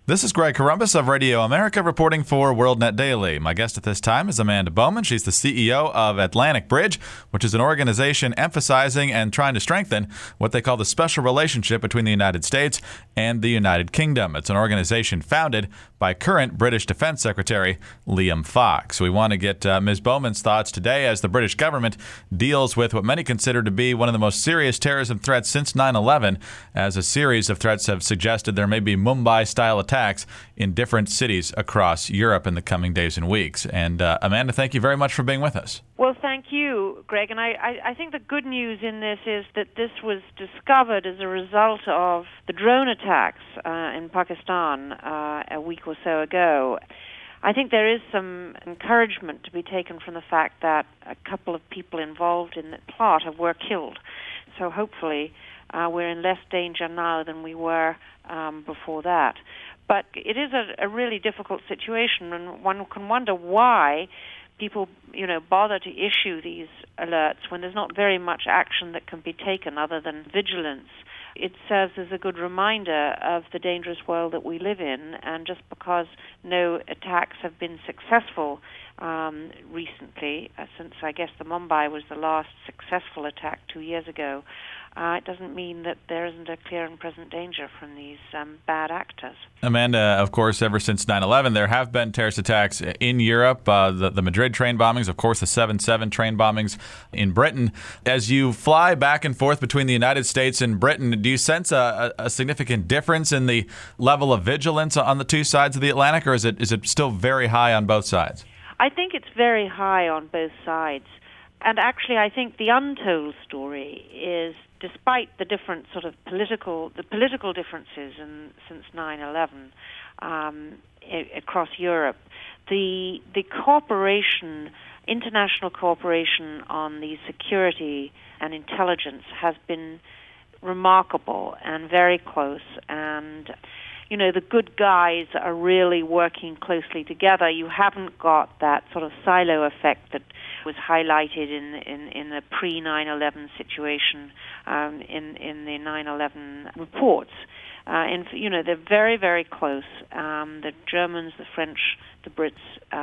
This is Greg Corombos of Radio America reporting for WorldNet Daily. My guest at this time is Amanda Bowman. She's the CEO of Atlantic Bridge, which is an organization emphasizing and trying to strengthen what they call the special relationship between the United States and the United Kingdom. It's an organization founded by current British Defense Secretary Liam Fox. We want to get Ms. Bowman's thoughts today as the British government deals with what many consider to be one of the most serious terrorism threats since 9/11, as a series of threats have suggested there may be Mumbai-style attacks in different cities across Europe in the coming days and weeks. And Amanda, thank you very much for being with us. Well, thank you, Greg. And I think the good news in this is that this was discovered as a result of the drone attacks in Pakistan a week or so ago. I think there is some encouragement to be taken from the fact that a couple of people involved in the plot were killed. So hopefully we're in less danger now than we were before that. But it is a really difficult situation, and one can wonder why people, bother to issue these alerts when there's not very much action that can be taken other than vigilance. It serves as a good reminder of the dangerous world that we live in, and just because no attacks have been successful recently, since I guess the Mumbai was the last successful attack 2 years ago, it doesn't mean that there isn't a clear and present danger from these bad actors. Amanda, of course, ever since 9/11, there have been terrorist attacks in Europe, the Madrid train bombings, of course, the 7/7 train bombings in Britain. As you fly back and forth between the United States and Britain, do you sense a significant difference in the level of vigilance on the two sides of the Atlantic, or is it still very high on both sides? I think it's very high on both sides. And actually, I think the untold story is, despite the different sort of political differences since 9/11 across Europe, the cooperation, international cooperation on the security and intelligence has been remarkable and very close. And the good guys are really working closely together. You haven't got that sort of silo effect that was highlighted in the pre-9/11 situation in the 9/11 reports. They're very, very close. The Germans, the French, the Brits,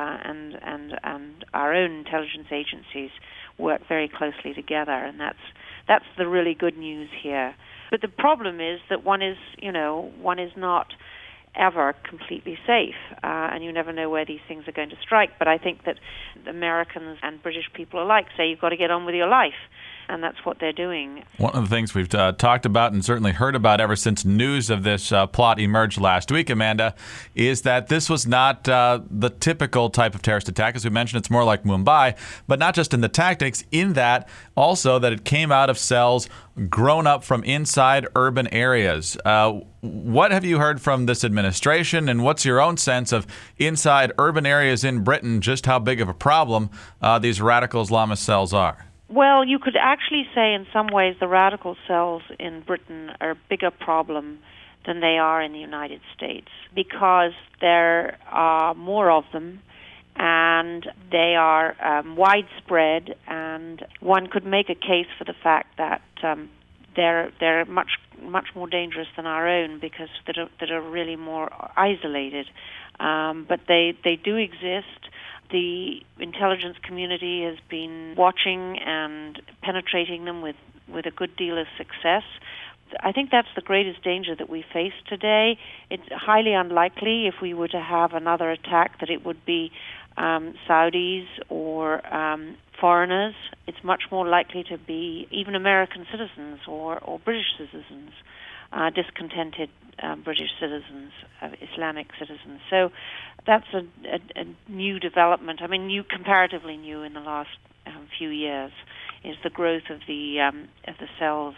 and our own intelligence agencies work very closely together, and that's the really good news here. But the problem is that one is not ever completely safe, and you never know where these things are going to strike. But I think that Americans and British people alike say you've got to get on with your life, and that's what they're doing. One of the things we've talked about and certainly heard about ever since news of this plot emerged last week, Amanda, is that this was not the typical type of terrorist attack. As we mentioned, it's more like Mumbai, but not just in the tactics, in that also that it came out of cells grown up from inside urban areas. What have you heard from this administration, and what's your own sense of inside urban areas in Britain, just how big of a problem these radical Islamist cells are? Well, you could actually say in some ways the radical cells in Britain are a bigger problem than they are in the United States, because there are more of them and they are widespread, and one could make a case for the fact that they're much more dangerous than our own, because that are really more isolated. But they do exist. The intelligence community has been watching and penetrating them with a good deal of success. I think that's the greatest danger that we face today. It's highly unlikely, if we were to have another attack, that it would be Saudis or foreigners. It's much more likely to be even American citizens or British citizens, discontented British citizens, Islamic citizens. So that's a new development. I mean, comparatively new in the last few years, is the growth of the cells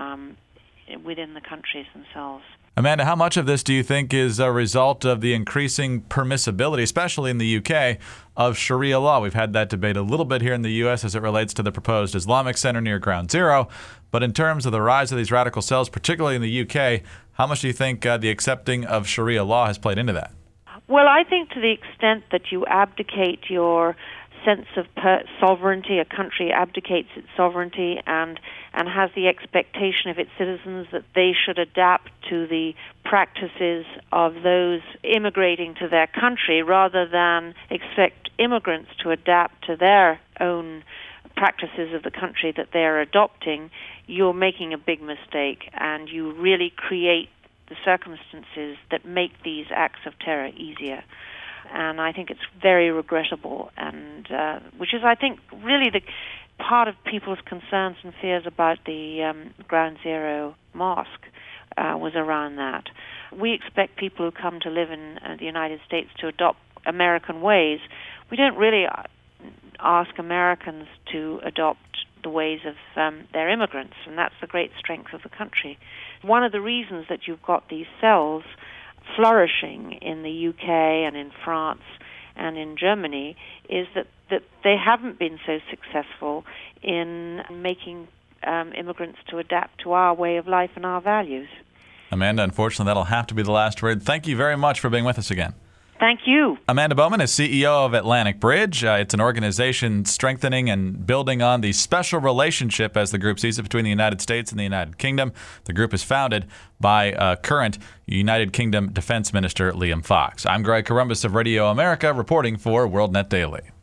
within the countries themselves. Amanda, how much of this do you think is a result of the increasing permissibility, especially in the UK, of Sharia law? We've had that debate a little bit here in the U.S. as it relates to the proposed Islamic Center near Ground Zero. But in terms of the rise of these radical cells, particularly in the UK, how much do you think the accepting of Sharia law has played into that? Well, I think to the extent that you abdicate your sense of sovereignty. A country abdicates its sovereignty and has the expectation of its citizens that they should adapt to the practices of those immigrating to their country rather than expect immigrants to adapt to their own practices of the country that they're adopting, you're making a big mistake, and you really create the circumstances that make these acts of terror easier. And I think it's very regrettable, and which is, I think, really the part of people's concerns and fears about the Ground Zero mosque was around that. We expect people who come to live in the United States to adopt American ways. We don't really ask Americans to adopt the ways of their immigrants, and that's the great strength of the country. One of the reasons that you've got these cells flourishing in the UK and in France and in Germany is that they haven't been so successful in making immigrants to adapt to our way of life and our values. Amanda, unfortunately, that'll have to be the last word. Thank you very much for being with us again. Thank you. Amanda Bowman is CEO of Atlantic Bridge. It's an organization strengthening and building on the special relationship, as the group sees it, between the United States and the United Kingdom. The group is founded by current United Kingdom Defense Minister Liam Fox. I'm Greg Corombos of Radio America, reporting for WorldNet Daily.